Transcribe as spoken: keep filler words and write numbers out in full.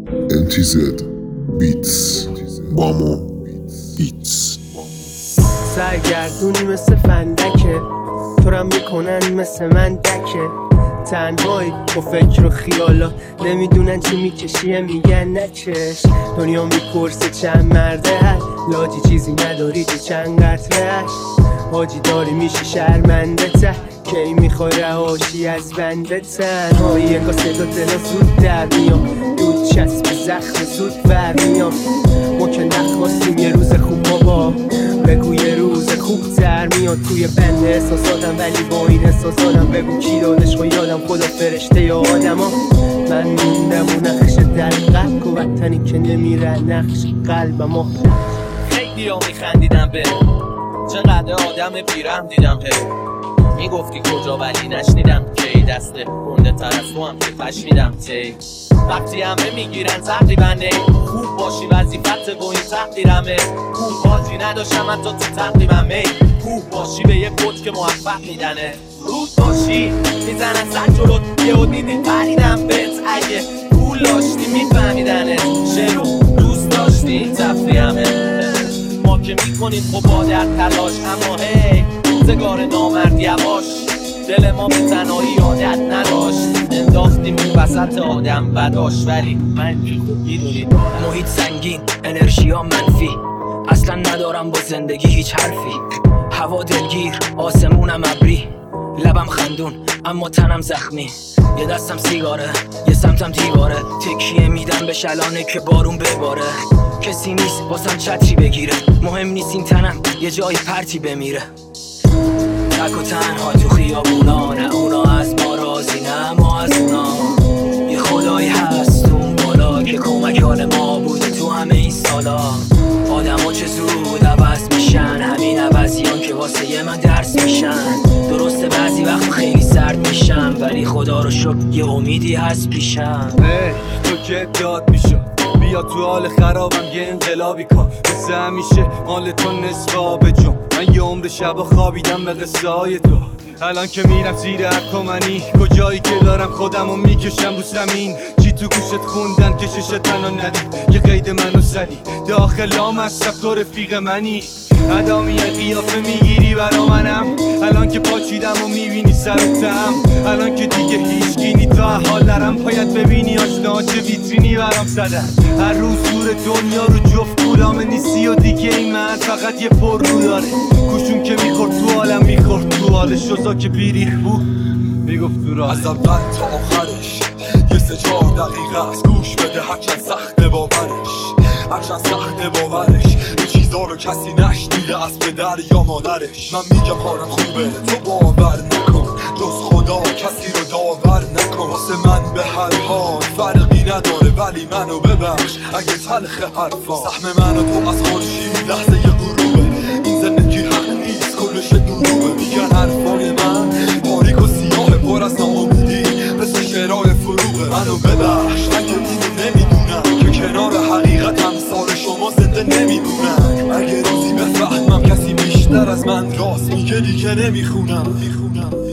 ام تی زد بیتس بامو بیتس. سرگردونی مثل فندکه، تو رم میکنن مثل من دکه. تنهایی با فکر و خیالا، نمیدونن چی میکشیه میگن نکش. دنیا میپرسه چند مرده هست، لاجی چیزی نداری تو چند قطرهش. حاجی داری میشی شرمنده ته، کی میخوای رهاشی از بنده. تنهایی انگاه صدا دلا زود در میام، دود چسب زخم زود برمیام. ما که نخواستیم یه روز خوب بابا، بگو یه روز خوب تر میاد. توی بند احساساتم ولی با این احساساتم، بگو کی دادش و یادم خدا فرشته یا آدم ها. من موندم و نقش در قلب و وطنی که نمیره نقش قلبم ها. خیلی ها میخندیدم به چقدر آدم بیرم دیدم که میگفتی کجا ولی نشنیدم کی دسته گنده تر از تو هم که پشنیدم تی. وقتی همه میگیرن تقریبا نی خوب باشی وظیفت با این تقدیرمه. خوب حاجی نداشتم حتی تو تقریبم می خوب باشی به یه بود که موفق میدنه. رود باشی میزنن سر جلوت یهو دیدی پریدم بهت. اگه پول داشتی میفهمیدنه شعر رو دوست داشتی تفریحمه. ما که میکنیم خب با در تلاش، اما هی روزگار نامرد یواش. دل ما به تنهایی عادت نداشت، انداختیم اون وسط آدم بداش. ولی من که خوب میدونی محیط سنگین، انرژی ها منفی، اصلا ندارم با زندگی هیچ حرفی. هوا دلگیر، آسمونم ابری، لبم خندون اما تنم زخمی. یه دستم سیگاره، یه سمتم دیواره، تکیه میدم به شلانه که بارون بباره. کسی نیست واسم چتری بگیره، مهم نیست این تنم یه جایی پرتی بمیره. تک و تنها تو خیابونا، نه اونا از ما راضی نه ما از اونا. یه خدایی هست اون بالا که کمکان ما بوده تو همه این سالا. آدم ها چه زود عوض میشن، همین عوضیان که واسه یه من درس میشن. درسته بعضی وقت خیلی سرد میشم، ولی خدا رو شکر یه امیدی هست پیشم. ای تو که داد میشو بیا تو حال خرابم یه انقلابی کن. مثل همیشه مال تو نصف آب جون، من یه عمر شبا خوابیدم به قصه های تو. الان که میرم زیر هرکمنی، کجایی که دارم خودمو میکشم رو زمین. چی تو گوشت خوندن که ششت تنها ندید، یه قید منو زدی داخلام از تو رفیق منی. ادامی قیافه میگیری برا منم، الان که پاچیدم و میبینی سرتم. الان که دیگه هیچ گینی تا حال نرم، باید ببینی آشنا چه ویترینی برام زدن. هر روز دور دنیا رو جفت گولامه نیستی و دیگه این من فقط یه پر رو داره. کوشون که میخورد تو عالم میخورد تو حالش، شزا که بیریخ بود میگفت تو راه. از اول تا آخرش یه سه چهار دقیقه از گوش بده، هرچند سخته باورش هرچند سخته باورش. این چیزا رو کسی نشنیده از پدر یا مادرش. من میگم حالم خوبه تو باور نکن، جز خدا کسی رو داور نکن. واسه من به هر حال فرقی نداره، ولی منو ببخش اگه تلخ حرفا. سهم من و تو از خورشید لحظه یه غروبه، این زندگی حق نیست کلش دروغه. میگن حرفای من تاریک و سیاه پر از ناامیدی مثل شعرهای فروغه. منو ببخش اگه اینو نمیدونم که کنار حقیقت امثال شما زنده نمیمونم. اگه روزی بفهمم کسی بیشتر از من راست میگه دیگه نمیخونم.